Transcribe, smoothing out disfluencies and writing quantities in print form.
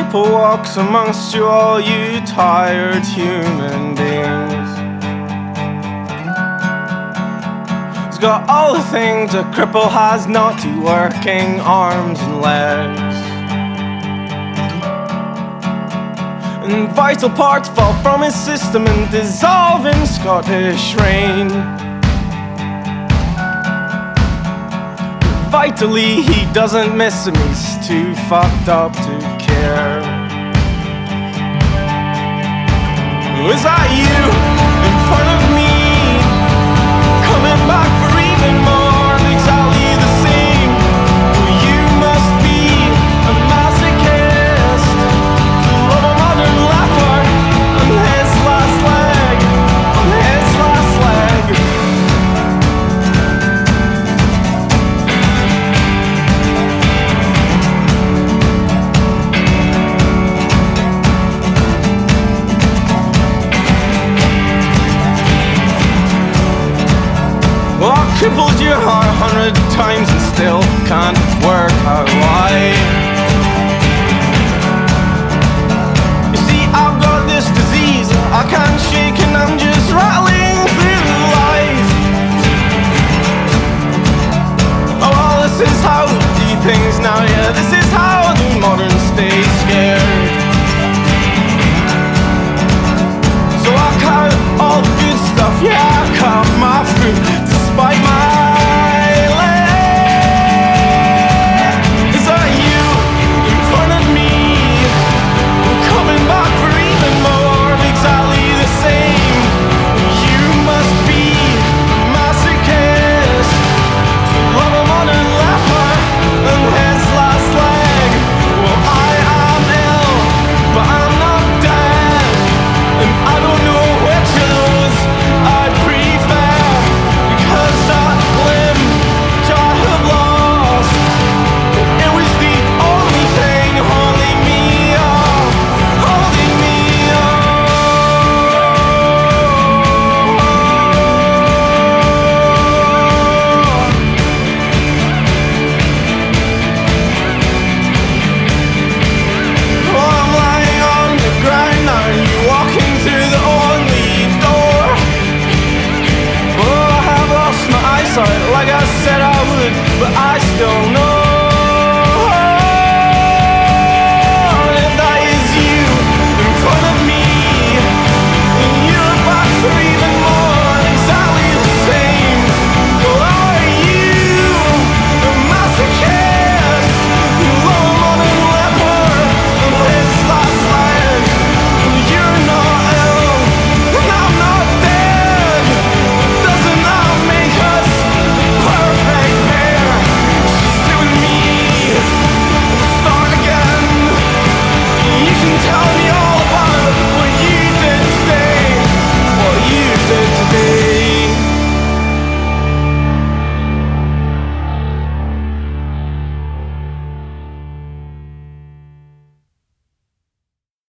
cripple walks amongst you, all you tired human beings. He's got all the things a cripple has, not two working arms and legs. And vital parts fall from his system and dissolve in Scottish rain. Vitally, he doesn't miss him, he's too fucked up to care. Is that you in front of me, coming back for even more, exactly the same? You must be a masochist to love a modern leper on his last leg, on his last leg. Well, I crippled your heart 100 times and still can't work out why. You see, I've got this disease I can't shake and I'm just rattling through life. Oh, well, this is how we do things now, yeah, this